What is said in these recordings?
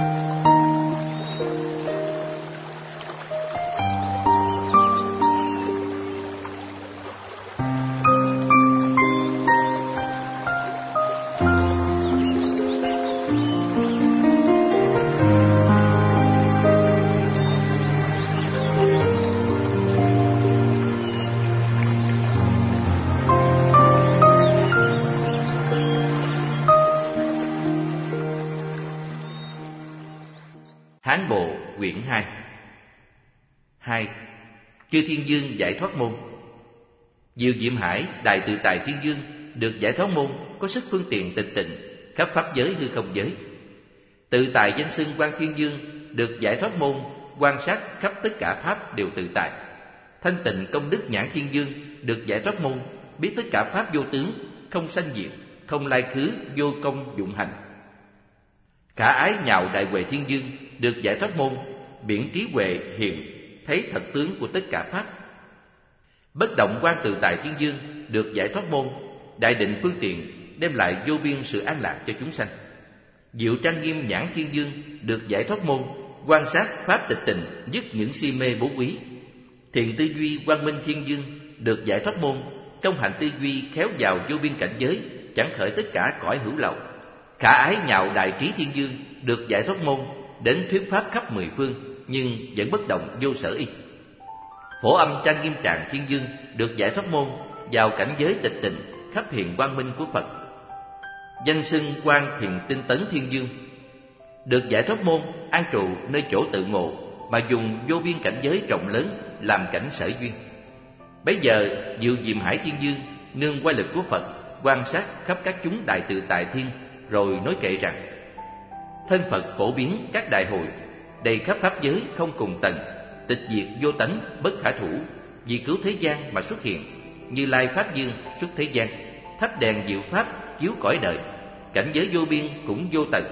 Hán Bộ quyển 2. 2. Chư Thiên Dương giải thoát môn. Diệu Diệm Hải Đại Tự Tại Thiên Dương được giải thoát môn có sức phương tiện tịch tịnh khắp pháp giới hư không giới. Tự tại danh xưng Quan Thiên Dương được giải thoát môn quan sát khắp tất cả pháp đều tự tại. Thanh tịnh Công Đức Nhãn Thiên Dương được giải thoát môn biết tất cả pháp vô tướng, không sanh diệt, không lai khứ, vô công dụng hành. Khả Ái Nhạo Đại Huệ Thiên Dương được giải thoát môn biển trí huệ hiện thấy thật tướng của tất cả pháp. Bất động Quan Tự Tại Thiên Dương được giải thoát môn đại định phương tiện đem lại vô biên sự an lạc cho chúng sanh. Diệu Trang Nghiêm Nhãn Thiên Dương được giải thoát môn quan sát pháp tịch tịnh dứt những si mê bố quý. Thiện Tư Duy Quang Minh Thiên Dương được giải thoát môn công hạnh tư duy khéo vào vô biên cảnh giới, chẳng khởi tất cả cõi hữu lậu. Khả Ái Nhạo Đại Trí Thiên Dương được giải thoát môn đến thuyết pháp khắp mười phương nhưng vẫn bất động vô sở y. Phổ Âm Trang Nghiêm Tràng Thiên Dương được giải thoát môn vào cảnh giới tịch tịnh khắp hiện quang minh của Phật. Danh xưng Quan Thiện Tinh Tấn Thiên Dương được giải thoát môn an trụ nơi chỗ tự ngộ mà dùng vô biên cảnh giới rộng lớn làm cảnh sở duyên. Bấy giờ Diệu Diệm Hải Thiên Dương nương quay lực của Phật quan sát khắp các chúng đại tự tại thiên, rồi nói kệ rằng: thân Phật phổ biến các đại hội, đầy khắp pháp giới không cùng tầng, tịch diệt vô tánh bất khả thủ, vì cứu thế gian mà xuất hiện. Như Lai Pháp Dương xuất thế gian, thắp đèn diệu pháp chiếu cõi đời, cảnh giới vô biên cũng vô tận.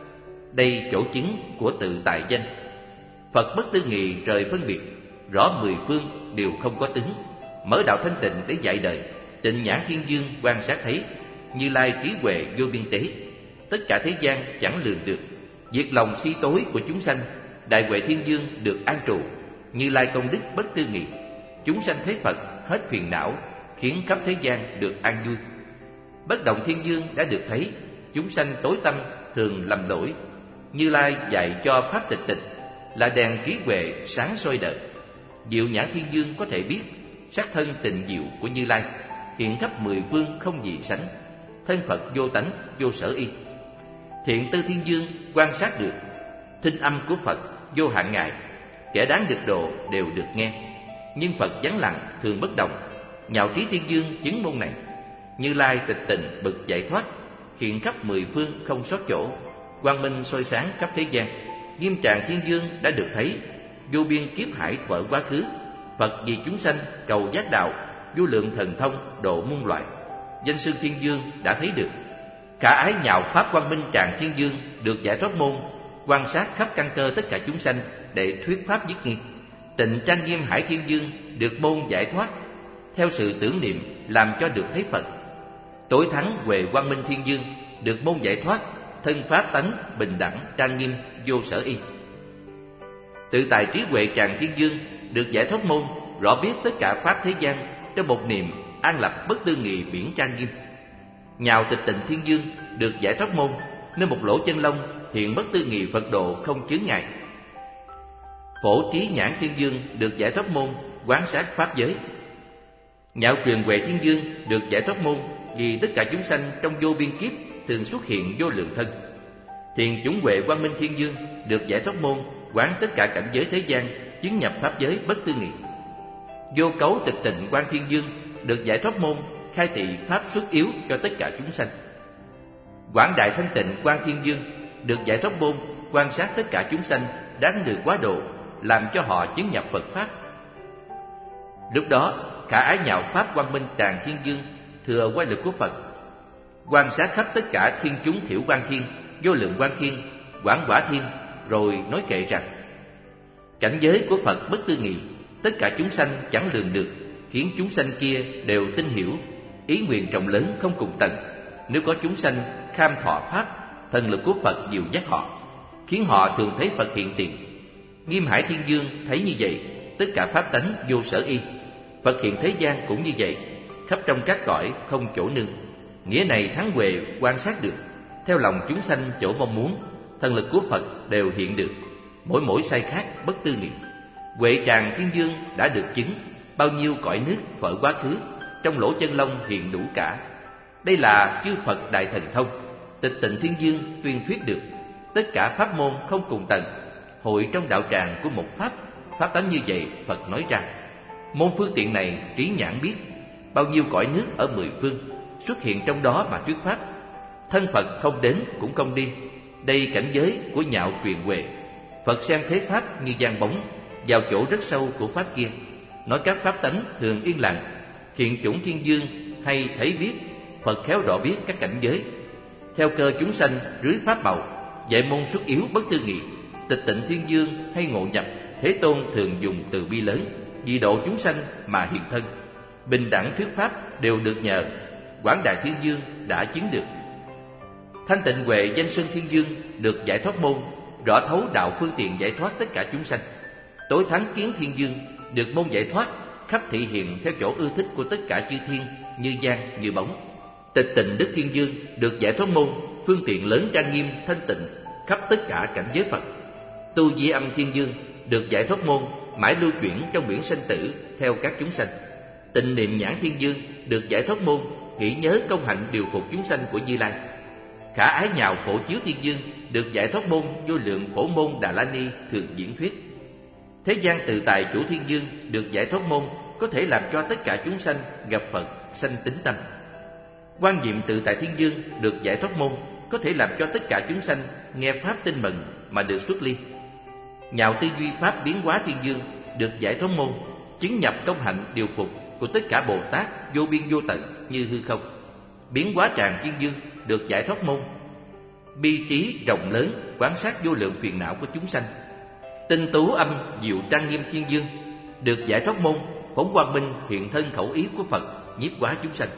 Đây chỗ chứng của tự tại danh. Phật bất tư nghị rời phân biệt, rõ mười phương đều không có tướng, mở đạo thanh tịnh để dạy đời. Tịnh Nhãn Thiên Dương quan sát thấy, Như Lai trí huệ vô biên tế, tất cả thế gian chẳng lường được, diệt lòng si tối của chúng sanh. Đại Huệ Thiên Dương được an trụ, Như Lai công đức bất tư nghị, chúng sanh thấy Phật hết phiền não, khiến khắp thế gian được an vui. Bất Động Thiên Dương đã được thấy, chúng sanh tối tâm thường lầm lỗi, Như Lai dạy cho pháp tịch tịch, là đèn trí huệ sáng soi đời. Diệu Nhãn Thiên Dương có thể biết sắc thân tịnh diệu của Như Lai, hiện khắp mười phương không gì sánh, thân Phật vô tánh vô sở y. Thiện Tư Thiên Dương quan sát được thinh âm của Phật vô hạn ngài, kẻ đáng được độ đều được nghe, nhưng Phật vắng lặng thường bất động. Nhạo Trí Thiên Dương chứng môn này, Như Lai tịch tịnh bực giải thoát, hiện khắp mười phương không sót chỗ, quang minh soi sáng khắp thế gian. Nghiêm Tràng Thiên Dương đã được thấy, vô biên kiếp hải thuở quá khứ, Phật vì chúng sanh cầu giác đạo, vô lượng thần thông độ muôn loại. Danh xưng Thiên Dương đã thấy được. Khả Ái Nhạo Pháp Quang Minh Tràng Thiên Dương được giải thoát môn quan sát khắp căn cơ tất cả chúng sanh để thuyết pháp dứt nghi. Tịnh Trang Nghiêm Hải Thiên Dương được môn giải thoát theo sự tưởng niệm làm cho được thấy Phật. Tối Thắng Huệ Quang Minh Thiên Dương được môn giải thoát thân pháp tánh bình đẳng trang nghiêm vô sở y. Tự Tại Trí Huệ Tràng Thiên Dương được giải thoát môn rõ biết tất cả pháp thế gian trong một niệm an lập bất tư nghị biển trang nghiêm. Nhạo Tịch Tịnh Thiên Dương được giải thoát môn nơi một lỗ chân lông hiện bất tư nghị Phật độ không chướng ngại. Phổ Trí Nhãn Thiên Dương được giải thoát môn quán sát pháp giới. Nhạo Truyền Huệ Thiên Dương được giải thoát môn vì tất cả chúng sanh trong vô biên kiếp thường xuất hiện vô lượng thân. Thiền Chúng Huệ Quang Minh Thiên Dương được giải thoát môn quán tất cả cảnh giới thế gian, chứng nhập pháp giới bất tư nghị. Vô Cấu Tịch Tịnh Quang Thiên Dương được giải thoát môn khai thị pháp xuất yếu cho tất cả chúng sanh. Quảng Đại Thanh Tịnh Quang Thiên Dương được giải thoát môn quan sát tất cả chúng sanh đáng được quá độ, làm cho họ chứng nhập Phật pháp. Lúc đó Khả Ái Nhạo Pháp Quang Minh Tràng Thiên Dương thừa quay lực của Phật, quan sát khắp tất cả thiên chúng thiểu quan thiên, vô lượng quan thiên, quảng quả thiên, rồi nói kệ rằng: cảnh giới của Phật bất tư nghị, tất cả chúng sanh chẳng lường được, khiến chúng sanh kia đều tin hiểu, ý nguyện rộng lớn không cùng tận. Nếu có chúng sanh kham thọ pháp, thần lực của Phật dìu dắt họ. khiến họ thường thấy Phật hiện tiền. Nghiêm Hải Thiên Dương thấy như vậy, tất cả pháp tánh vô sở y. Phật hiện thế gian cũng như vậy, khắp trong các cõi không chỗ nương. Nghĩa này Thắng Huệ quan sát được, theo lòng chúng sanh chỗ mong muốn, thần lực của Phật đều hiện được, mỗi sai khác bất tư nghị. Huệ Tràng Thiên Dương đã được chứng, bao nhiêu cõi nước phở quá khứ, trong lỗ chân lông hiện đủ cả. Đây là chư Phật đại thần thông, Tịch Tịnh Thiên Dương tuyên thuyết được. Tất cả pháp môn không cùng tầng, hội trong đạo tràng của một pháp tánh như vậy Phật nói ra. Môn phương tiện này trí nhãn biết, bao nhiêu cõi nước ở mười phương, xuất hiện trong đó mà thuyết pháp. Thân Phật không đến cũng không đi, đây cảnh giới của nhạo truyền huệ. Phật xem thế pháp như giăng bóng, vào chỗ rất sâu của pháp kia. Nói các pháp tánh thường yên lặng, hiện chủng thiên dương hay thấy biết, Phật khéo rõ biết các cảnh giới. Theo cơ chúng sanh rưới pháp màu, dạy môn xuất yếu bất tư nghị. Tịch Tịnh Thiên Dương hay ngộ nhập, Thế Tôn thường dùng từ bi lớn, vì độ chúng sanh mà hiện thân. Bình đẳng thuyết pháp đều được nhờ, Quảng Đại Thiên Dương đã chứng được. Thanh Tịnh Huệ Danh Sơn Thiên Dương được giải thoát môn, rõ thấu đạo phương tiện giải thoát tất cả chúng sanh. Tối Thắng Kiến Thiên Dương được môn giải thoát, khắp thị hiện theo chỗ ưa thích của tất cả chư thiên, như giang như bóng. Tịch Tịnh Đức Thiên Dương được giải thoát môn, phương tiện lớn trang nghiêm thanh tịnh, khắp tất cả cảnh giới Phật. Tu Di Âm Thiên Dương được giải thoát môn, mãi lưu chuyển trong biển sanh tử theo các chúng sanh. Tịnh Niệm Nhãn Thiên Dương được giải thoát môn, nghĩ nhớ công hạnh điều phục chúng sanh của Như Lai. Khả Ái Nhạo Phổ Chiếu Thiên Dương được giải thoát môn, vô lượng phổ môn Đà La Ni thường diễn thuyết. Thế gian Tự Tại Chủ Thiên Dương được giải thoát môn, có thể làm cho tất cả chúng sanh gặp Phật sanh tín tâm. Quan Diệm Tự Tại Thiên Dương được giải thoát môn, có thể làm cho tất cả chúng sanh nghe pháp tin mừng mà được xuất ly. Nhạo Tư Duy Pháp Biến Hóa Thiên Dương được giải thoát môn, chứng nhập công hạnh điều phục của tất cả Bồ Tát vô biên vô tận như hư không. Biến Hóa Tràng Thiên Dương được giải thoát môn, bi trí rộng lớn quán sát vô lượng phiền não của chúng sanh. Tinh Tú Âm Diệu Trang Nghiêm Thiên Dương được giải thoát môn, phóng quang minh hiện thân khẩu ý của Phật nhiếp hóa chúng sanh.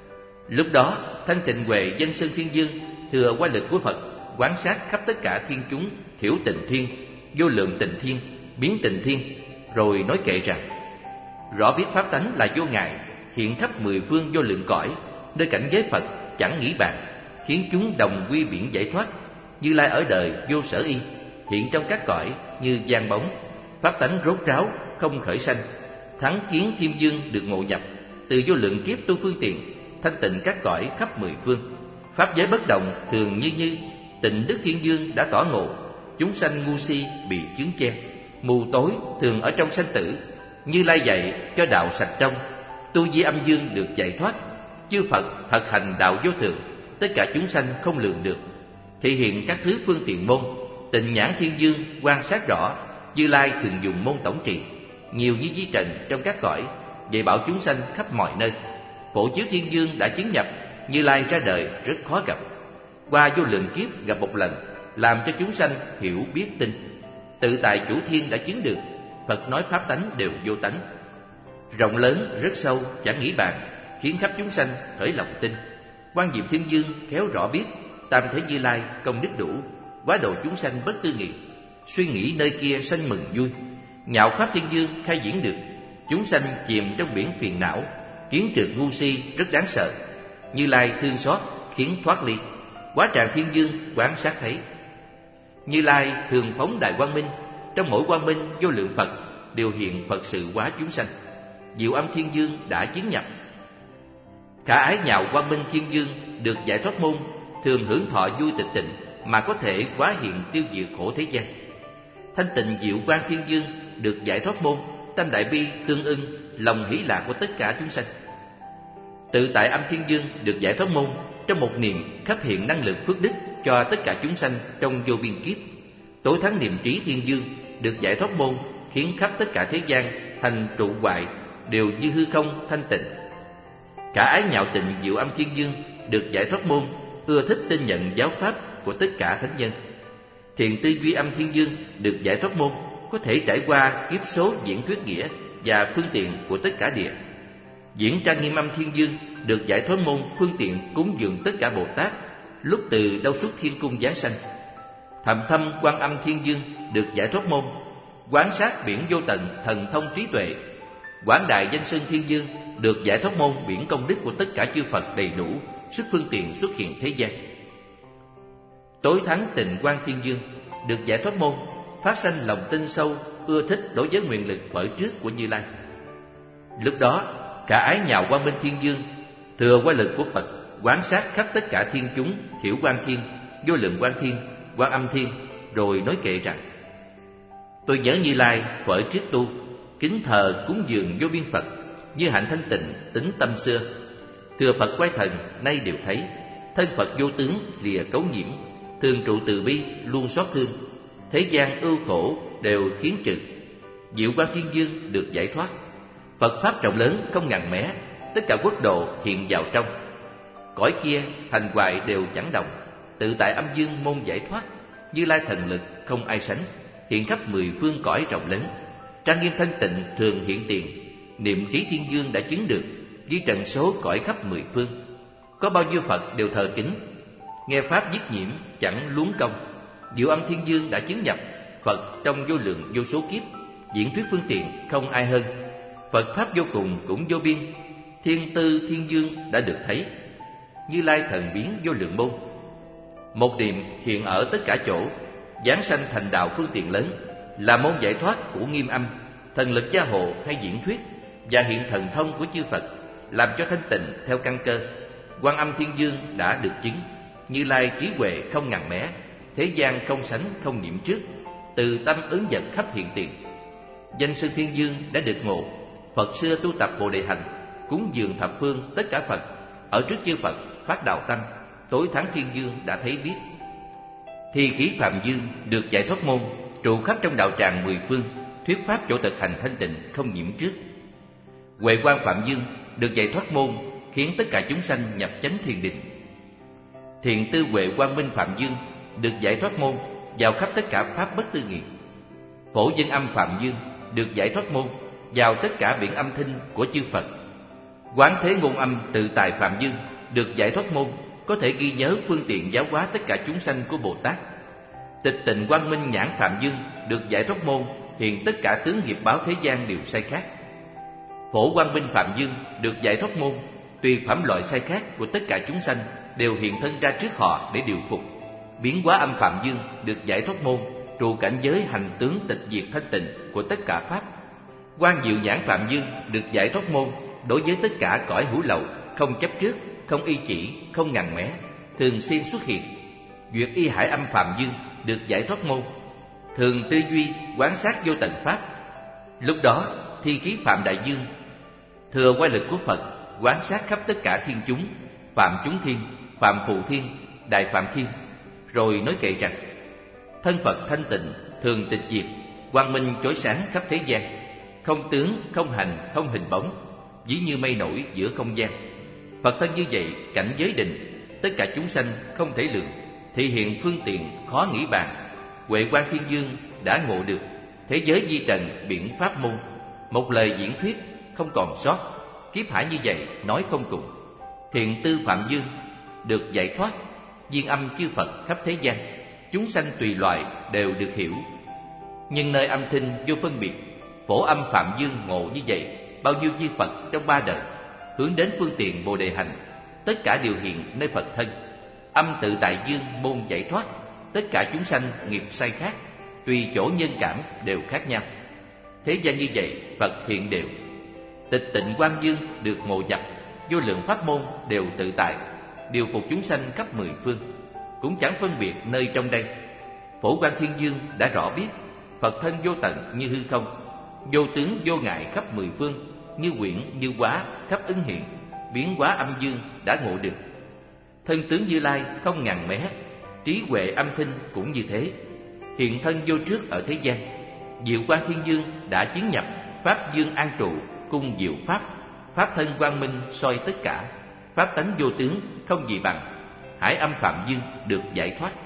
Lúc đó Thanh Tịnh Huệ Danh Sơn Thiên Dương thừa qua lực của Phật, quán sát khắp tất cả thiên chúng, thiểu tịnh thiên, vô lượng tịnh thiên, biến tịnh thiên, rồi nói kệ rằng: rõ biết pháp tánh là vô ngại, hiện khắp mười phương vô lượng cõi, nơi cảnh giới Phật chẳng nghĩ bàn, khiến chúng đồng quy biển giải thoát. Như Lai ở đời vô sở y, hiện trong các cõi như giăng bóng, pháp tánh rốt ráo không khởi sanh. Thắng Kiến Thiên Dương được ngộ nhập, từ vô lượng kiếp tu phương tiện, thanh tịnh các cõi khắp mười phương. Pháp giới bất động thường như Tịnh Đức Thiên Dương đã tỏ ngộ, chúng sanh ngu si bị chướng che, mù tối thường ở trong sanh tử. Như Lai dạy cho đạo sạch trong, Tu Di Âm Dương được giải thoát. Chư Phật thật hành đạo vô thường, tất cả chúng sanh không lường được. Thể hiện các thứ phương tiện môn, Tịnh Nhãn Thiên Dương quan sát rõ, Như Lai thường dùng môn tổng trì, nhiều như di trần trong các cõi, dạy bảo chúng sanh khắp mọi nơi. Phổ Chiếu Thiên Dương đã chứng nhập, Như Lai ra đời rất khó gặp, qua vô lượng kiếp gặp một lần, làm cho chúng sanh hiểu biết tin. Tự Tại Chủ Thiên đã chứng được, Phật nói pháp tánh đều vô tánh, rộng lớn rất sâu chẳng nghĩ bàn, khiến khắp chúng sanh khởi lòng tin. Quan Diệm Thiên Dương khéo rõ biết, tam thế Như Lai công đức đủ, quá độ chúng sanh bất tư nghị, suy nghĩ nơi kia sanh mừng vui. Nhạo Pháp Thiên Dương khai diễn được, chúng sanh chìm trong biển phiền não, kiến trượt ngu si rất đáng sợ. Như Lai thương xót khiến thoát ly, Quá Tràng Thiên Dương quán sát thấy. Như Lai thường phóng đại quang minh, trong mỗi quang minh vô lượng Phật đều hiện Phật sự hóa chúng sanh. Diệu Âm Thiên Dương đã chứng nhập. Khả Ái Nhạo Quang Minh Thiên Dương được giải thoát môn, thường hưởng thọ vui tịch tịnh mà có thể hóa hiện tiêu diệt khổ thế gian. Thanh Tịnh Diệu Quang Thiên Dương được giải thoát môn, tâm đại bi tương ưng, lòng hỷ lạc của tất cả chúng sanh. Tự Tại Âm Thiên Dương được giải thoát môn, trong một niệm khắp hiện năng lực phước đức cho tất cả chúng sanh trong vô biên kiếp. Tối Thắng Niệm Trí Thiên Dương được giải thoát môn, khiến khắp tất cả thế gian thành trụ hoại, đều như hư không thanh tịnh. Cả Ái Nhạo Tịnh Diệu Âm Thiên Dương được giải thoát môn, ưa thích tin nhận giáo pháp của tất cả thánh nhân. Thiện Tư Duy Âm Thiên Dương được giải thoát môn, có thể trải qua kiếp số diễn thuyết nghĩa và phương tiện của tất cả địa. Diễn Trang Nghiêm Âm Thiên Dương được giải thoát môn, phương tiện cúng dường tất cả Bồ Tát, lúc từ đâu xuất thiên cung giáng sanh. Thầm thâm Quan Âm Thiên Dương được giải thoát môn, quán sát biển vô tận thần thông trí tuệ. Quảng đại Danh Sơn Thiên Dương được giải thoát môn, biển công đức của tất cả chư Phật đầy đủ, sức phương tiện xuất hiện thế gian. Tối thắng Tịnh Quang Thiên Dương được giải thoát môn, phát sanh lòng tin sâu, ưa thích đối với nguyện lực khởi trước của Như Lai. Lúc đó, cả ái nhào Quang Minh Thiên Dương, thừa qua lực của Phật, quán sát khắp tất cả thiên chúng, Thiểu Quang Thiên, Vô Lượng Quang Thiên, Quan Âm Thiên, rồi nói kệ rằng: tôi nhớ Như Lai khởi trước tu, kính thờ cúng dường vô biên Phật, như hạnh thanh tịnh tính tâm xưa. Thừa Phật quay thần nay đều thấy, thân Phật vô tướng lìa cấu nhiễm, thường trụ từ bi luôn xót thương, thế gian ưu khổ đều khiến trừ. Diệu Quang Thiên Dương được giải thoát, Phật pháp rộng lớn không ngần mé, tất cả quốc độ hiện vào trong. Cõi kia thành hoại đều chẳng đồng, tự tại âm dương môn giải thoát. Như Lai thần lực không ai sánh, hiện khắp mười phương cõi rộng lớn. Trang nghiêm thanh tịnh thường hiện tiền, niệm trí Thiên Dương đã chứng được, với trần số cõi khắp mười phương. Có bao nhiêu Phật đều thờ kính, nghe pháp dứt nhiễm chẳng luống công. Diệu Âm Thiên Dương đã chứng nhập, Phật trong vô lượng vô số kiếp, diễn thuyết phương tiện không ai hơn. Phật pháp vô cùng cũng vô biên, Thiên Tư Thiên Dương đã được thấy. Như Lai thần biến vô lượng môn, một niệm hiện ở tất cả chỗ, giáng sanh thành đạo phương tiện lớn, là môn giải thoát của Nghiêm Âm, thần lực gia hộ hay diễn thuyết, và hiện thần thông của chư Phật, làm cho thanh tịnh theo căn cơ. Quan Âm Thiên Dương đã được chứng, Như Lai trí huệ không ngần mé, thế gian không sánh không nhiễm trước, từ tâm ứng vật khắp hiện tiền. Danh Sư Thiên Dương đã được ngộ, Phật xưa tu tập Bồ Đề Hành, cúng dường thập phương tất cả Phật, ở trước chư Phật phát đạo tâm. Tối thắng Thiên Dương đã thấy biết. Thi khí Phạm Dương được giải thoát môn, trụ khắp trong đạo tràng mười phương, thuyết pháp chỗ thực hành thanh tịnh không nhiễm trước. Huệ Quang Phạm Dương được giải thoát môn, khiến tất cả chúng sanh nhập chánh thiền định. Thiện Tư Huệ Quang Minh Phạm Dương được giải thoát môn, vào khắp tất cả pháp bất tư nghị. Phổ Dân Âm Phạm Dương được giải thoát môn, vào tất cả biển âm thanh của chư Phật. Quán Thế Ngôn Âm Tự Tài Phạm Dương được giải thoát môn, có thể ghi nhớ phương tiện giáo hóa tất cả chúng sanh của Bồ Tát. Tịch Tịnh Quang Minh Nhãn Phạm Dương được giải thoát môn, hiện tất cả tướng nghiệp báo thế gian đều sai khác. Phổ Quang Minh Phạm Dương được giải thoát môn, tùy phẩm loại sai khác của tất cả chúng sanh đều hiện thân ra trước họ để điều phục. Biến Hóa Âm Phạm Dương được giải thoát môn, trụ cảnh giới hành tướng tịch diệt thanh tịnh của tất cả pháp. Quang Diệu Nhãn Phạm Dương được giải thoát môn, đối với tất cả cõi hữu lậu, không chấp trước, không y chỉ, không ngần mé, thường xuyên xuất hiện. Duyệt Y Hải Âm Phạm Dương được giải thoát môn, thường tư duy quán sát vô tận pháp. Lúc đó thi khí Phạm Đại Dương thừa qua lực của Phật, quán sát khắp tất cả thiên chúng, Phạm chúng thiên, Phạm phụ thiên, Đại Phạm thiên, rồi nói kệ rằng: thân Phật thanh tịnh thường tịch diệt, quang minh chói sáng khắp thế gian, không tướng, không hành, không hình bóng, ví như mây nổi giữa không gian. Phật thân như vậy, cảnh giới định, tất cả chúng sanh không thể lượng, thị hiện phương tiện khó nghĩ bàn. Huệ Quang Thiên Dương đã ngộ được, thế giới di trần biển pháp môn, một lời diễn thuyết không còn sót, kiếp hải như vậy nói không cùng. Thiện Tư Phạm Dương được giải thoát, viên âm chư Phật khắp thế gian, chúng sanh tùy loại đều được hiểu. Nhưng nơi âm thanh vô phân biệt, Phổ Âm Phạm Dương ngộ như vậy, bao nhiêu chư Phật trong ba đời hướng đến phương tiện Bồ Đề Hành, tất cả đều hiện nơi Phật thân. Âm Tự Tại Dương môn giải thoát, tất cả chúng sanh nghiệp sai khác, tùy chỗ nhân cảm đều khác nhau. Thế gian như vậy, Phật hiện đều. Tịch Tịnh Quang Dương được ngộ nhập, vô lượng pháp môn đều tự tại, điều phục chúng sanh khắp mười phương, cũng chẳng phân biệt nơi trong đây. Phổ Quang Thiên Dương đã rõ biết, Phật thân vô tận như hư không, vô tướng vô ngại khắp mười phương, như quyển như hóa khắp ứng hiện. Biến Hóa Âm Dương đã ngộ được, thân tướng Như Lai không ngần mé, trí huệ âm thanh cũng như thế, hiện thân vô trước ở thế gian. Diệu Quang Thiên Dương đã chứng nhập, pháp dương an trụ, cung diệu pháp, pháp thân quang minh soi tất cả, pháp tánh vô tướng không gì bằng. Hải Âm Phạm Dương được giải thoát,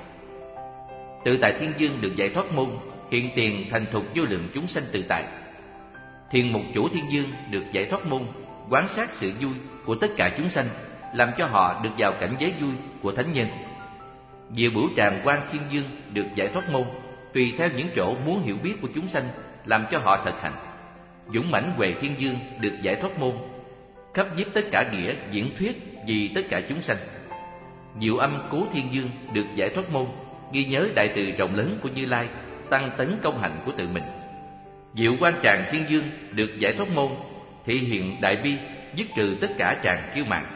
Tự Tại Thiên Dương được giải thoát môn, hiện tiền thành thục vô lượng chúng sanh tự tại. Thiền Mục Chủ Thiên Dương được giải thoát môn, quán sát sự vui của tất cả chúng sanh, làm cho họ được vào cảnh giới vui của thánh nhân. Diệu Bửu Tràng Quan Thiên Dương được giải thoát môn, tùy theo những chỗ muốn hiểu biết của chúng sanh, làm cho họ thực hành. Dũng mãnh Huệ Thiên Dương được giải thoát môn, khắp nhiếp tất cả nghĩa diễn thuyết vì tất cả chúng sanh. Diệu Âm Cố Thiên Dương được giải thoát môn, ghi nhớ đại từ rộng lớn của Như Lai, tăng tấn công hạnh của tự mình. Diệu Quan Tràng Thiên Dương được giải thoát môn, thị hiện đại bi, dứt trừ tất cả tràng kiêu mạn.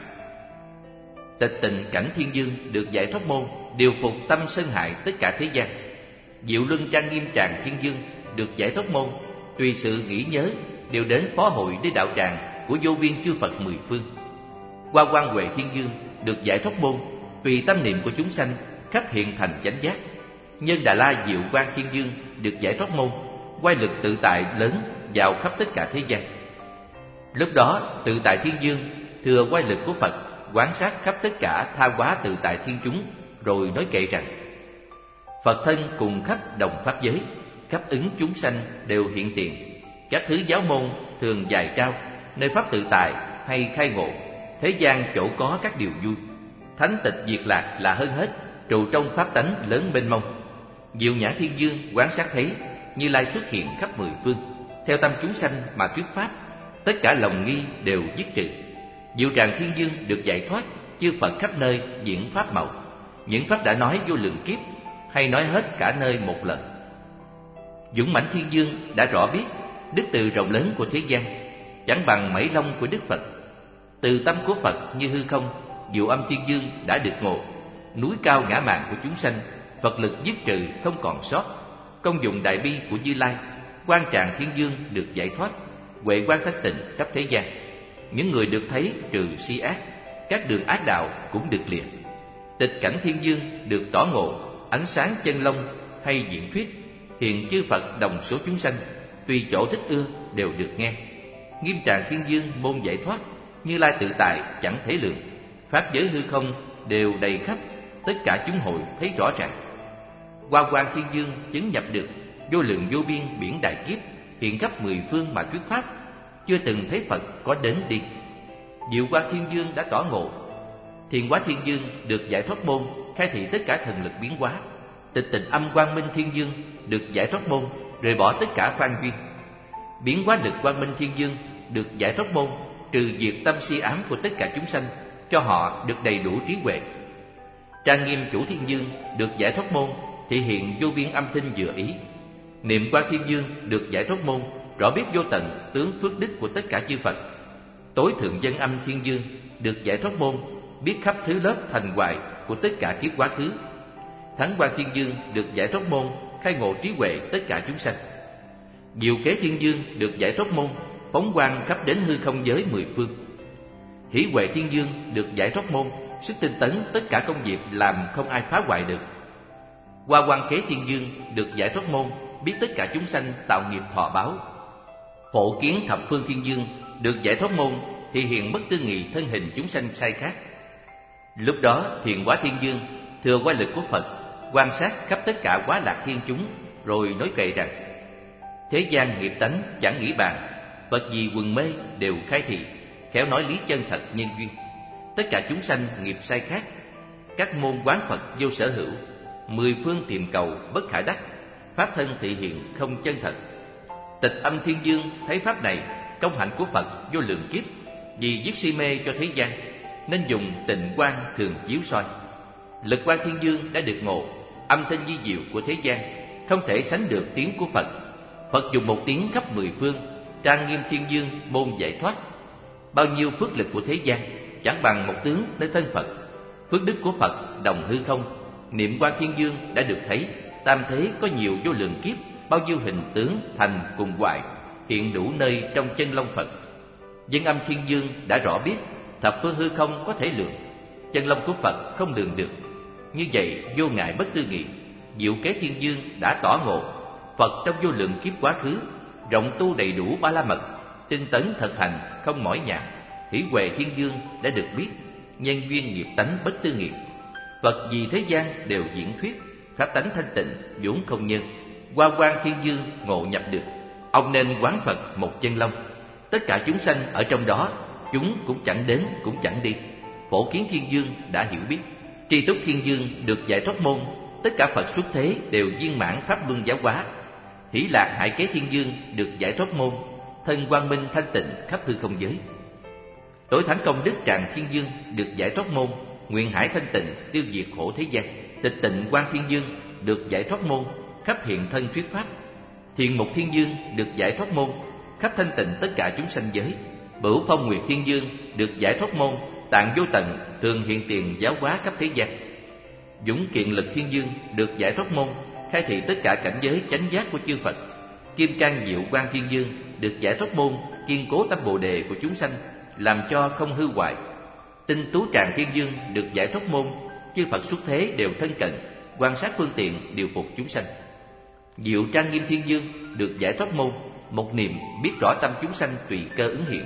Tịch Tịnh Cảnh Thiên Dương được giải thoát môn, điều phục tâm sân hại tất cả thế gian. Diệu Luân Trang Nghiêm Tràng Thiên Dương được giải thoát môn, tùy sự nghĩ nhớ đều đến phó hội để đạo tràng của vô biên chư Phật mười phương. Hoa Quan Huệ Thiên Dương được giải thoát môn, tùy tâm niệm của chúng sanh khắp hiện thành chánh giác. Nhân Đà La Diệu Quan Thiên Dương được giải thoát môn, quay lực tự tại lớn vào khắp tất cả thế gian. Lúc đó tự tại Thiên Dương thừa quay lực của Phật, quán sát khắp tất cả tha hóa tự tại thiên chúng, rồi nói kệ rằng: Phật thân cùng khắp đồng pháp giới, khắp ứng chúng sanh đều hiện tiền. Các thứ giáo môn thường dạy trao, nơi pháp tự tại hay khai ngộ, thế gian chỗ có các điều vui. Thánh tịch diệt lạc là hơn hết, trụ trong pháp tánh lớn mênh mông. Diệu Nhã Thiên Dương quán sát thấy Như Lai xuất hiện khắp mười phương, theo tâm chúng sanh mà thuyết pháp, tất cả lòng nghi đều dứt trừ. Diệu Tràng Thiên Dương được giải thoát, chư Phật khắp nơi diễn pháp màu. Những pháp đã nói vô lượng kiếp, hay nói hết cả nơi một lần. Dũng mãnh Thiên Dương đã rõ biết đức từ rộng lớn của thế gian, chẳng bằng mảy lông của Đức Phật. Từ tâm của Phật như hư không, Diệu Âm Thiên Dương đã được ngộ. Núi cao ngã mạn của chúng sanh, Phật lực dứt trừ không còn sót. Công dụng đại bi của Như Lai, Quan Tràng Thiên Dương được giải thoát, Huệ Quang Thanh Tịnh khắp thế gian. Những người được thấy trừ si ác, các đường ác đạo cũng được lìa. Tịch Cảnh Thiên Dương được tỏ ngộ, ánh sáng chân long hay diễn thuyết, hiện chư Phật đồng số chúng sanh, tùy chỗ thích ưa đều được nghe. Nghiêm Tràng Thiên Dương môn giải thoát, Như Lai tự tại chẳng thể lượng, pháp giới hư không đều đầy khắp, tất cả chúng hội thấy rõ ràng. Hoa Quan Thiên Dương chứng nhập được vô lượng vô biên biển đại kiếp, hiện khắp mười phương mà thuyết pháp, chưa từng thấy Phật có đến đi. Diệu Quang Thiên Dương đã tỏ ngộ. Thiền Hóa Thiên Dương được giải thoát môn, khai thị tất cả thần lực biến hóa. Tịch Tịnh Âm Quang Minh Thiên Dương được giải thoát môn, rời bỏ tất cả phan duyên. Biến hóa lực Quang Minh Thiên Dương được giải thoát môn, trừ diệt tâm si ám của tất cả chúng sanh, cho họ được đầy đủ trí huệ. Trang Nghiêm Chủ Thiên Dương được giải thoát môn, thể hiện vô biên âm thanh vừa ý. Niệm Quang Thiên Dương được giải thoát môn, rõ biết vô tận tướng phước đức của tất cả chư Phật. Tối Thượng Dân Âm Thiên Dương được giải thoát môn, biết khắp thứ lớp thành hoại của tất cả kiếp quá khứ. Thắng Quang Thiên Dương được giải thoát môn, khai ngộ trí huệ tất cả chúng sanh. Diệu Kế Thiên Dương được giải thoát môn, phóng quang khắp đến hư không giới mười phương. Hỷ Huệ Thiên Dương được giải thoát môn, sức tinh tấn tất cả công việc làm không ai phá hoại được. Hoa Quan Kế Thiên Dương được giải thoát môn, biết tất cả chúng sanh tạo nghiệp thọ báo. Phổ Kiến Thập Phương Thiên Dương được giải thoát môn, thì hiện bất tư nghị thân hình chúng sanh sai khác. Lúc đó Thiện Hóa Thiên Dương thừa quay lực của Phật, quan sát khắp tất cả quá lạc thiên chúng, rồi nói kệ rằng: Thế gian nghiệp tánh chẳng nghĩ bàn, Phật gì quần mê đều khai thị, khéo nói lý chân thật nhân duyên. Tất cả chúng sanh nghiệp sai khác, các môn quán Phật vô sở hữu, mười phương tìm cầu bất khả đắc, pháp thân thị hiện không chân thật. Tịch Âm Thiên Dương thấy pháp này, công hạnh của Phật vô lượng kiếp, vì dứt si mê cho thế gian, nên dùng tịnh quang thường chiếu soi. Lực Quang Thiên Dương đã được ngộ, âm thanh di diệu của thế gian không thể sánh được tiếng của Phật. Phật dùng một tiếng khắp mười phương, Trang Nghiêm Thiên Dương môn giải thoát. Bao nhiêu phước lực của thế gian chẳng bằng một tướng nơi thân Phật. Phước đức của Phật đồng hư không, niệm Quang Thiên Dương đã được thấy. Tam thế có nhiều vô lượng kiếp, bao nhiêu hình tướng thành cùng hoại, hiện đủ nơi trong chân long Phật. Dân Âm Thiên Dương đã rõ biết thập phương hư không có thể lượng, chân long của Phật không lường được. Như vậy vô ngại bất tư nghị. Diệu Kế Thiên Dương đã tỏ ngộ Phật trong vô lượng kiếp quá khứ, rộng tu đầy đủ ba la mật, tinh tấn thực hành không mỏi nhạt. Hỷ Huệ Thiên Dương đã được biết nhân duyên nghiệp tánh bất tư nghị. Phật vì thế gian đều diễn thuyết, pháp tánh thanh tịnh vốn không nhân. Hoa Quan Thiên Dương ngộ nhập được, ông nên quán Phật một chân long. Tất cả chúng sanh ở trong đó, chúng cũng chẳng đến cũng chẳng đi. Phổ Kiến Thiên Dương đã hiểu biết, Tri Túc Thiên Dương được giải thoát môn, tất cả Phật xuất thế đều viên mãn pháp luân giáo hóa. Hỷ Lạc Hải Kế Thiên Dương được giải thoát môn, thân quang minh thanh tịnh khắp hư không giới. Tối thắng Công Đức Tràng Thiên Dương được giải thoát môn, nguyện hải thanh tịnh tiêu diệt khổ thế gian. Tịch Tịnh Quang Thiên Dương được giải thoát môn, khắp hiện thân thuyết pháp. Thiện Mục Thiên Dương được giải thoát môn, khắp thanh tịnh tất cả chúng sanh giới. Bửu Phong Nguyệt Thiên Dương được giải thoát môn, tạng vô tận thường hiện tiền giáo hóa khắp thế gian. Dũng Kiện Lực Thiên Dương được giải thoát môn, khai thị tất cả cảnh giới chánh giác của chư Phật. Kim Cang Diệu Quang Thiên Dương được giải thoát môn, kiên cố tâm bồ đề của chúng sanh, làm cho không hư hoại. Tinh Tú Tràng Thiên Dương được giải thoát môn, chư Phật xuất thế đều thân cận, quan sát phương tiện điều phục chúng sanh. Diệu Trang Nghiêm Thiên Dương được giải thoát môn, một niệm biết rõ tâm chúng sanh tùy cơ ứng hiện.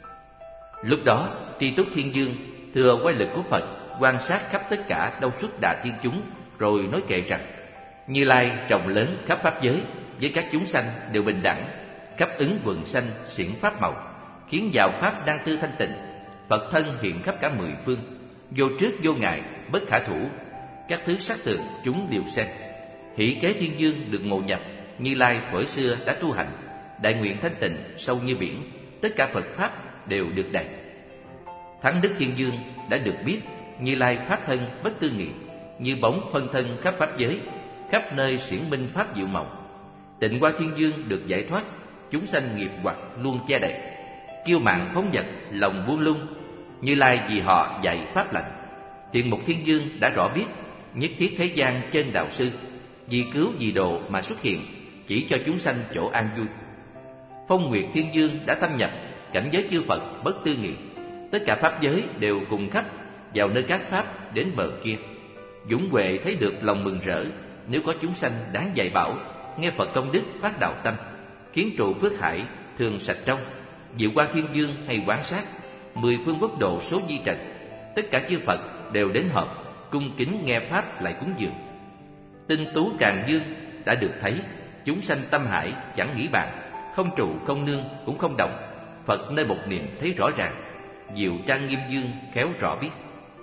Lúc đó Tri Túc Thiên Dương thừa quay lực của Phật, quan sát khắp tất cả đâu xuất đà thiên chúng, rồi nói kệ rằng: Như Lai rộng lớn khắp pháp giới, với các chúng sanh đều bình đẳng, khắp ứng vườn sanh xiển pháp màu, khiến vào pháp đang tư thanh tịnh. Phật thân hiện khắp cả mười phương, vô trước vô ngại, bất khả thủ, các thứ sắc tượng chúng đều xem. Hỷ Kế Thiên Dương được ngộ nhập, Như Lai thuở xưa đã tu hành, đại nguyện thanh tịnh sâu như biển, tất cả Phật pháp đều được đạt. Thắng Đức Thiên Dương đã được biết, Như Lai pháp thân bất tư nghị, như bóng phân thân khắp pháp giới, khắp nơi xiển minh pháp diệu màu. Tịnh Quang Thiên Dương được giải thoát, chúng sanh nghiệp hoặc luôn che đậy. Kiêu mạn phóng dật, lòng buông lung, Như Lai vì họ dạy pháp lành. Thiện Mục Thiên Dương đã rõ biết, nhất thiết thế gian chân đạo sư, vì cứu vì độ mà xuất hiện, chỉ cho chúng sanh chỗ an vui. Phong Nguyệt Thiên Dương đã thâm nhập, cảnh giới chư Phật bất tư nghị, tất cả pháp giới đều cùng khắp vào nơi các pháp đến bờ kia. Dũng Huệ thấy được lòng mừng rỡ, nếu có chúng sanh đáng dạy bảo, nghe Phật công đức phát đạo tâm, khiến trụ phước hải thường sạch trong. Diệu Quang Thiên Dương hay quán sát, mười phương quốc độ số di trần, tất cả chư Phật đều đến họp, cung kính nghe pháp lại cúng dường. Tinh Tú Tràng Dương đã được thấy, chúng sanh tâm hải chẳng nghĩ bàn, không trụ không nương cũng không động, Phật nơi một niệm thấy rõ ràng. Diệu Trang Nghiêm Dương khéo rõ biết.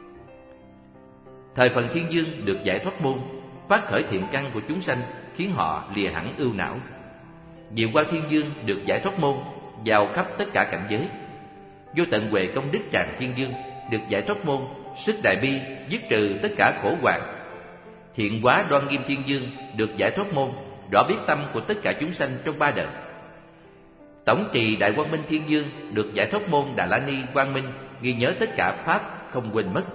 Thời Phần Thiên Dương được giải thoát môn, phát khởi thiện căn của chúng sanh, khiến họ lìa hẳn ưu não. Diệu Quang Thiên Dương được giải thoát môn, vào khắp tất cả cảnh giới. Vô Tận Huệ Công Đức Tràng Thiên Dương được giải thoát môn, sức đại bi dứt trừ tất cả khổ hoạn. Thiện Hóa Đoan Nghiêm Thiên Dương được giải thoát môn, rõ biết tâm của tất cả chúng sanh trong ba đời. Tổng Trì Đại Quang Minh Thiên Dương được giải thoát môn, Đà La Ni Quang Minh ghi nhớ tất cả pháp không quên mất.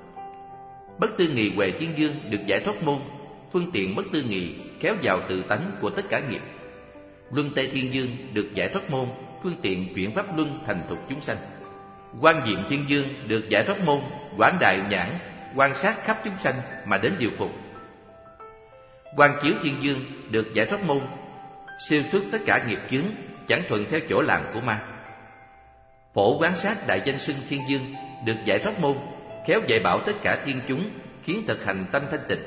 Bất Tư Nghị Huệ Thiên Dương được giải thoát môn, phương tiện bất tư nghị kéo vào tự tánh của tất cả nghiệp. Luân Tê Thiên Dương được giải thoát môn, phương tiện chuyển pháp luân thành thục chúng sanh. Quang Diệm Thiên Dương được giải thoát môn, quảng đại nhãn quan sát khắp chúng sanh mà đến điều phục. Quang Chiếu Thiên Dương được giải thoát môn, siêu xuất tất cả nghiệp chướng, chẳng thuận theo chỗ làm của ma. Phổ Quán Sát Đại Danh Xưng Thiên Dương được giải thoát môn, khéo dạy bảo tất cả thiên chúng, khiến thực hành tâm thanh tịnh.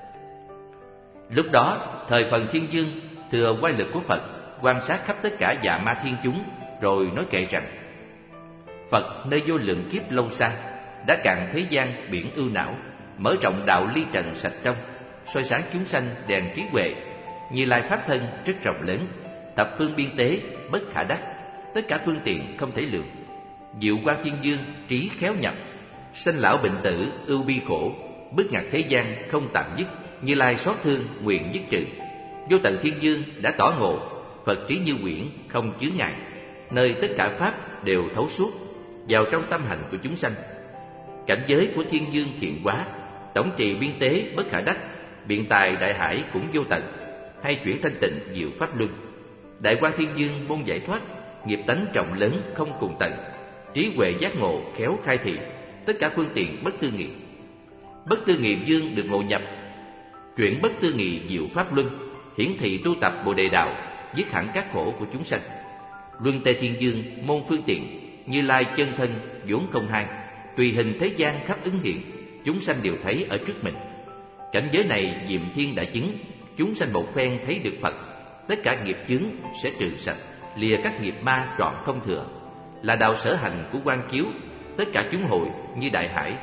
Lúc đó thời Phần Thiên Dương thừa quay lực của Phật, quan sát khắp tất cả dạ ma thiên chúng, rồi nói kệ rằng: Phật nơi vô lượng kiếp lâu xa, đã cạn thế gian biển ưu não, mở rộng đạo ly trần sạch trong, soi sáng chúng sanh đèn trí huệ. Như Lai pháp thân rất rộng lớn, thập phương biên tế bất khả đắc, tất cả phương tiện không thể lường. Diệu Quang Thiên Dương trí khéo nhập, sanh lão bệnh tử ưu bi khổ, bức ngặt thế gian không tạm dứt. Như Lai xót thương nguyện dứt trừ. Vô Tận Thiên Dương đã tỏ ngộ, Phật trí như quyển không chướng ngại, nơi tất cả pháp đều thấu suốt, vào trong tâm hành của chúng sanh. Cảnh giới của Thiên Dương Thiện Hóa, tổng trì biên tế bất khả đắc, biện tài đại hải cũng vô tận, hay chuyển thanh tịnh diệu pháp luân. Đại Quang Thiên Dương môn giải thoát, nghiệp tánh trọng lớn không cùng tận, trí huệ giác ngộ khéo khai thị, tất cả phương tiện bất tư nghị. Bất tư nghị Dương được ngộ nhập, chuyển bất tư nghị diệu pháp luân, hiển thị tu tập Bồ Đề đạo, dứt hẳn các khổ của chúng sanh. Luân Tê Thiên Dương môn phương tiện, Như Lai chân thân vốn không hai, tùy hình thế gian khắp ứng hiện, chúng sanh đều thấy ở trước mình. Cảnh giới này Diệm Thiên đã chứng, chúng sanh một phen thấy được Phật, tất cả nghiệp chướng sẽ trừ sạch, lìa các nghiệp ma trọn không thừa, là đạo sở hành của Quang Chiếu. Tất cả chúng hội như đại hải,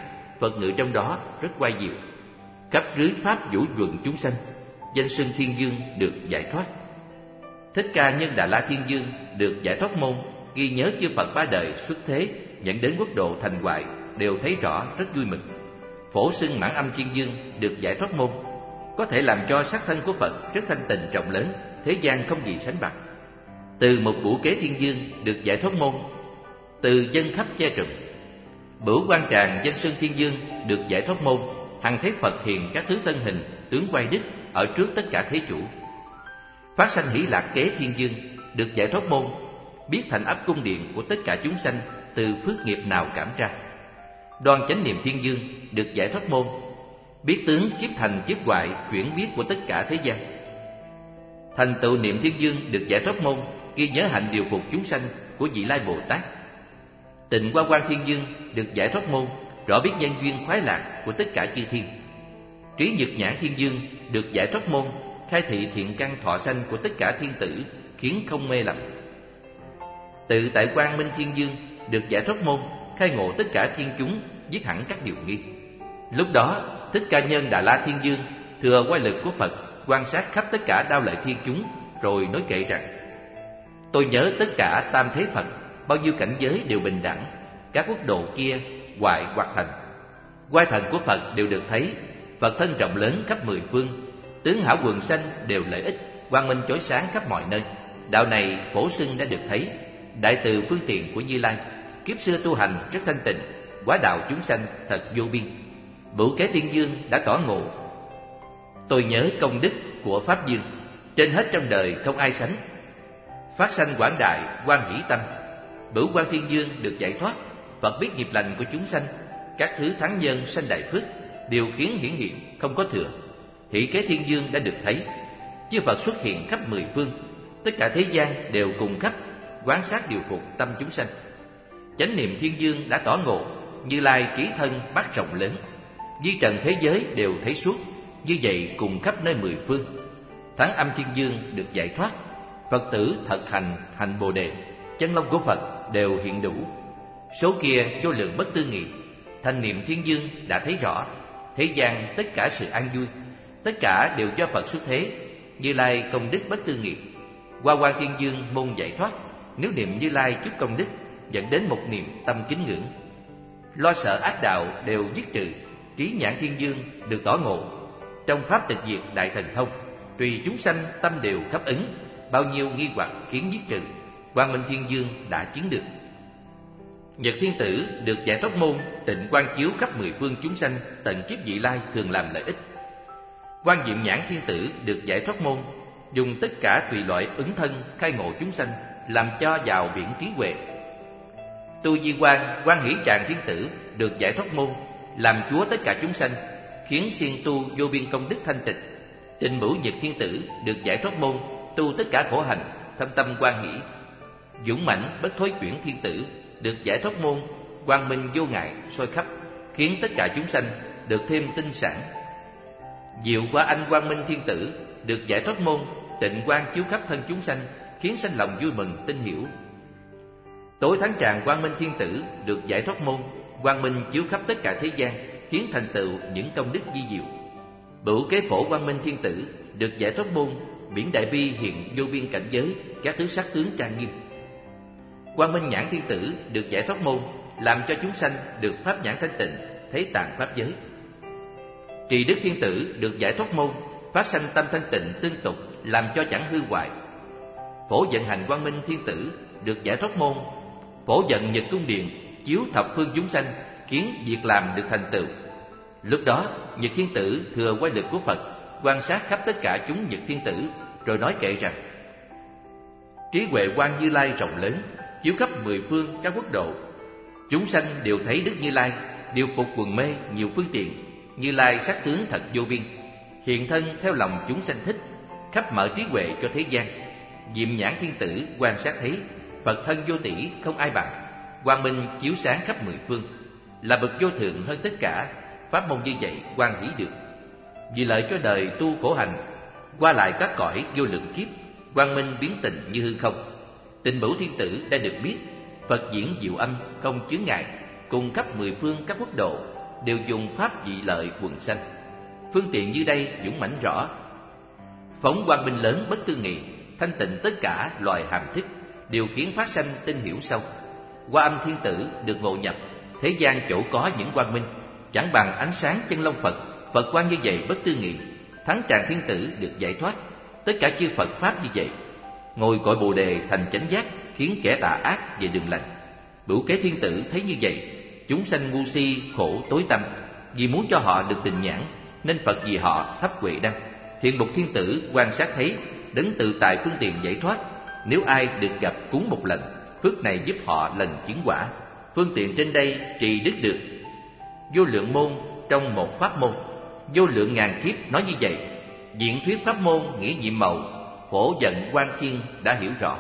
Phật ngự trong đó rất oai diệu, khắp rưới pháp vũ nhuận chúng sanh, danh xưng Thiên Dương được giải thoát. Thích Ca Nhân Đà La Thiên Dương được giải thoát môn, ghi nhớ chư Phật ba đời xuất thế dẫn đến quốc độ thành hoại đều thấy rõ rất vui mừng. Phổ xưng Mãn Âm Thiên Dương được giải thoát môn, có thể làm cho sắc thân của Phật rất thanh tịnh rộng lớn, thế gian không gì sánh bằng. Từ một Bửu Kế Thiên Dương được giải thoát môn, từ dân khắp che trùm. Bửu Quan Tràng danh xưng Thiên Dương được giải thoát môn, hằng thấy Phật hiện các thứ thân hình tướng quay đích ở trước tất cả thế chủ. Phát sanh Hỷ Lạc Kế Thiên Dương được giải thoát môn, biết thành ấp cung điện của tất cả chúng sanh từ phước nghiệp nào cảm ra. Đoan Chánh Niệm Thiên Dương được giải thoát môn, biết tướng kiếp thành kiếp hoại chuyển biết của tất cả thế gian. Thành Tựu Niệm Thiên Dương được giải thoát môn, ghi nhớ hạnh điều phục chúng sanh của Vị Lai Bồ Tát. Tịnh Hoa Quang Thiên Dương được giải thoát môn, rõ biết nhân duyên khoái lạc của tất cả chư thiên. Trí Nhật Nhãn Thiên Dương được giải thoát môn, khai thị thiện căn thọ sanh của tất cả thiên tử, khiến không mê lầm. Tự Tại Quang Minh Thiên Dương được giải thoát môn, khai ngộ tất cả thiên chúng, giết hẳn các điều nghi. Lúc đó Thích Ca Nhân Đà La Thiên Dương thừa oai lực của Phật, quan sát khắp tất cả đao lợi thiên chúng, rồi nói kệ rằng: tôi nhớ tất cả tam thế Phật, bao nhiêu cảnh giới đều bình đẳng, các quốc độ kia hoại hoặc thành. Oai thần của Phật đều được thấy, Phật thân rộng lớn khắp mười phương, tướng hảo quần sanh đều lợi ích, quang minh chói sáng khắp mọi nơi. Đạo này phổ xưng đã được thấy, đại từ phương tiện của Như Lai, kiếp xưa tu hành rất thanh tịnh, quá đạo chúng sanh thật vô biên. Bửu Kế Thiên Dương đã tỏ ngộ, tôi nhớ công đức của Pháp Dương, trên hết trong đời không ai sánh. Phát sanh quảng đại quan hỷ tâm. Bửu Quan Thiên Dương được giải thoát, Phật biết nghiệp lành của chúng sanh, các thứ thắng nhân sanh đại phước, điều khiến hiển hiện không có thừa. Hỷ Kế Thiên Dương đã được thấy, chư Phật xuất hiện khắp mười phương, tất cả thế gian đều cùng khắp quán sát điều phục tâm chúng sanh. Chánh Niệm Thiên Dương đã tỏ ngộ, Như Lai trí thân bát rộng lớn, di trần thế giới đều thấy suốt, như vậy cùng khắp nơi mười phương. Thắng Âm Thiên Dương được giải thoát, Phật tử thật hành Bồ Đề, chân long của Phật đều hiện đủ, số kia vô lượng bất tư nghị. Thanh Niệm Thiên Dương đã thấy rõ, thế gian tất cả sự an vui, tất cả đều do Phật xuất thế, Như Lai công đức bất tư nghị. Hoa Quang Thiên Dương môn giải thoát, nếu niệm Như Lai chút công đức, dẫn đến một niệm tâm kính ngưỡng, lo sợ ác đạo đều dứt trừ. Trí Nhãn Thiên Dương được tỏ ngộ, trong pháp tịch diệt đại thần thông, tùy chúng sanh tâm đều khắp ứng, bao nhiêu nghi hoặc khiến dứt trừ. Quang Minh Thiên Dương đã chứng được. Nhật Thiên Tử được giải thoát môn, tịnh quang chiếu khắp mười phương chúng sanh, tận kiếp vị lai thường làm lợi ích. Quan Diệm Nhãn Thiên Tử được giải thoát môn, dùng tất cả tùy loại ứng thân khai ngộ chúng sanh, làm cho vào biển trí huệ. Tu Di Quan Hỷ Tràng Thiên Tử được giải thoát môn, làm chúa tất cả chúng sanh, khiến siêng tu vô biên công đức thanh tịnh. Tịnh Bửu Nhật Thiên Tử được giải thoát môn, tu tất cả khổ hành, thâm tâm quan hỷ. Dũng mãnh bất thối chuyển Thiên Tử được giải thoát môn, quang minh vô ngại soi khắp, khiến tất cả chúng sanh được thêm tinh sản. Diệu Qua Anh Quang Minh Thiên Tử được giải thoát môn, tịnh quang chiếu khắp thân chúng sanh, khiến sanh lòng vui mừng tin hiểu. Tối Thắng Tràng Quang Minh Thiên Tử được giải thoát môn, quang minh chiếu khắp tất cả thế gian, khiến thành tựu những công đức di diệu. Bửu Kế Phổ Quang Minh Thiên Tử được giải thoát môn, biển đại bi hiện vô biên cảnh giới, các thứ sắc tướng trang nghiêm. Quang Minh Nhãn Thiên Tử được giải thoát môn, làm cho chúng sanh được pháp nhãn thanh tịnh, thấy tạng pháp giới. Trì Đức Thiên Tử được giải thoát môn, phát sanh tâm thanh tịnh tương tục, làm cho chẳng hư hoại. Phổ Vận Hành Quang Minh Thiên Tử được giải thoát môn, phổ vận Nhật Cung Điện chiếu thập phương chúng sanh, khiến việc làm được thành tựu. Lúc đó Nhật Thiên Tử thừa oai lực của Phật, quan sát khắp tất cả chúng Nhật Thiên Tử, rồi nói kệ rằng: trí huệ quang Như Lai rộng lớn, chiếu khắp mười phương các quốc độ, chúng sanh đều thấy Đức Như Lai, điều phục quần mê nhiều phương tiện. Như Lai sắc tướng thật vô biên, hiện thân theo lòng chúng sanh thích, khắp mở trí huệ cho thế gian. Diệm Nhãn Thiên Tử quan sát thấy Phật thân vô tỷ không ai bằng, quang minh chiếu sáng khắp mười phương, là bậc vô thượng hơn tất cả. Pháp môn như vậy quan hỷ được, vì lợi cho đời tu khổ hành, qua lại các cõi vô lượng kiếp, quang minh biến tịnh như hư không. Tịnh Bửu Thiên Tử đã được biết, Phật diễn diệu âm không chướng ngại, cùng khắp mười phương các quốc độ, đều dùng pháp vị lợi quần sanh. Phương tiện như đây dũng mãnh rõ, phóng quang minh lớn bất tư nghị, thanh tịnh tất cả loài hàm thức, điều khiến phát sanh tinh hiểu sâu. Qua âm thiên tử được ngộ nhập, thế gian chỗ có những quang minh, chẳng bằng ánh sáng chân long Phật. Phật quang như vậy bất tư nghị, thắng tràng thiên tử được giải thoát. Tất cả chư Phật pháp như vậy, ngồi cội Bồ đề thành chánh giác, khiến kẻ tà ác về đường lành. Bửu kế thiên tử thấy như vậy, chúng sanh ngu si khổ tối tâm, vì muốn cho họ được tình nhãn, nên Phật vì họ thắp huệ đăng. Thiện mục thiên tử quan sát thấy, đấng tự tại phương tiện giải thoát. Nếu ai được gặp cúng một lần, phước này giúp họ lần chứng quả. Phương tiện trên đây trì đức được vô lượng môn trong một pháp môn, vô lượng ngàn kiếp nói như vậy. Diễn thuyết pháp môn nghĩa nhiệm màu, phổ giận quan thiên đã hiểu rõ.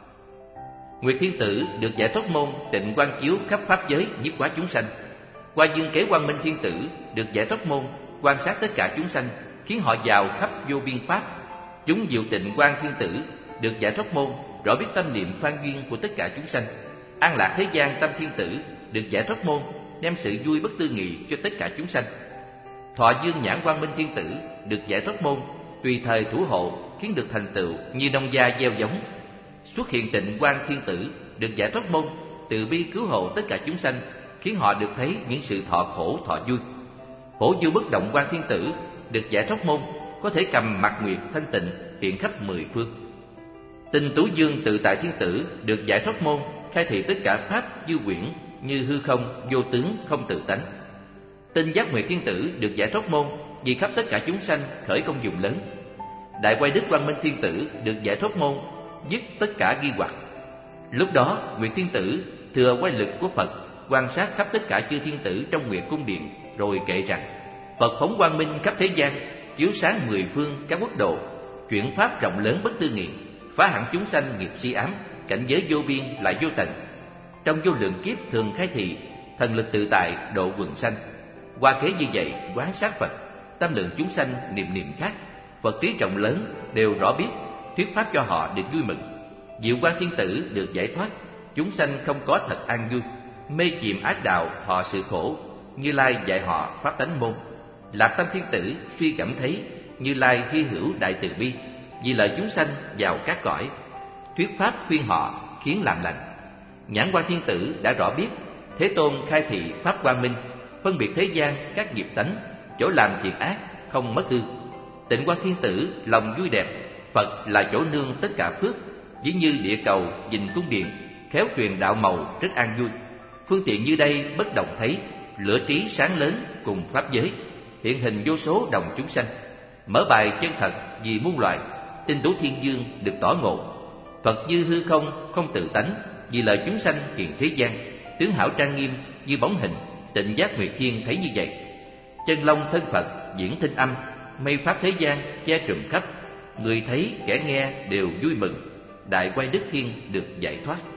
Nguyệt thiên tử được giải thoát môn, tịnh quang chiếu khắp pháp giới nhiếp hóa chúng sanh. Qua dương kế quang minh thiên tử được giải thoát môn, quan sát tất cả chúng sanh, khiến họ vào khắp vô biên pháp. Chúng diệu tịnh quang thiên tử được giải thoát môn, rõ biết tâm niệm phan duyên của tất cả chúng sanh. An lạc thế gian tâm thiên tử được giải thoát môn, đem sự vui bất tư nghị cho tất cả chúng sanh. Thọ dương nhãn quang minh thiên tử được giải thoát môn, tùy thời thủ hộ, khiến được thành tựu như nông gia gieo giống. Xuất hiện tịnh quang thiên tử được giải thoát môn, từ bi cứu hộ tất cả chúng sanh, khiến họ được thấy những sự thọ khổ thọ vui. Phổ du bất động quang thiên tử được giải thoát môn, có thể cầm mặt nguyệt thanh tịnh hiện khắp mười phương. Tinh tú dương tự tại thiên tử được giải thoát môn, khai thị tất cả pháp dư quyển như hư không, vô tướng, không tự tánh. Tinh giác nguyệt thiên tử được giải thoát môn, vì khắp tất cả chúng sanh khởi công dụng lớn. Đại quay đức quang minh thiên tử được giải thoát môn, dứt tất cả nghi hoặc. Lúc đó nguyệt thiên tử thừa quay lực của Phật, quan sát khắp tất cả chư thiên tử trong nguyệt cung điện, rồi kệ rằng: Phật phóng quang minh khắp thế gian, chiếu sáng mười phương các quốc độ, chuyển pháp rộng lớn bất tư nghị, phá hẳn chúng sanh nghiệp si ám, cảnh giới vô biên lại vô tận. Trong vô lượng kiếp thường khai thị, thần lực tự tại độ quần sanh. Qua kế như vậy quán sát Phật, tâm lượng chúng sanh niệm niệm khác. Phật trí rộng lớn đều rõ biết, thuyết pháp cho họ được vui mừng. Diệu quang thiên tử được giải thoát, chúng sanh không có thật an vui, mê chìm ác đạo họ sự khổ. Như Lai dạy họ pháp tánh môn. Lạc tâm thiên tử suy cảm thấy, Như Lai hy hữu đại từ bi, vì lợi chúng sanh vào các cõi, thuyết pháp khuyên họ khiến làm lành. Nhãn quang thiên tử đã rõ biết, Thế Tôn khai thị pháp quang minh, phân biệt thế gian các nghiệp tánh, chỗ làm thiện ác không mất hư. Tịnh quang thiên tử lòng vui đẹp, Phật là chỗ nương tất cả phước, ví như địa cầu dình cung điện, khéo truyền đạo màu rất an vui. Phương tiện như đây bất động thấy, lửa trí sáng lớn cùng pháp giới, hiện hình vô số đồng chúng sanh. Mở bài chân thật vì muôn loài, tinh tú thiên dương được tỏ ngộ. Phật như hư không, không tự tánh, vì lợi chúng sanh hiện thế gian, tướng hảo trang nghiêm như bóng hình. Tịnh giác nguyệt thiên thấy như vậy, chân long thân Phật diễn thinh âm, mây pháp thế gian che trùm khắp, người thấy kẻ nghe đều vui mừng. Đại quay đức thiên được giải thoát.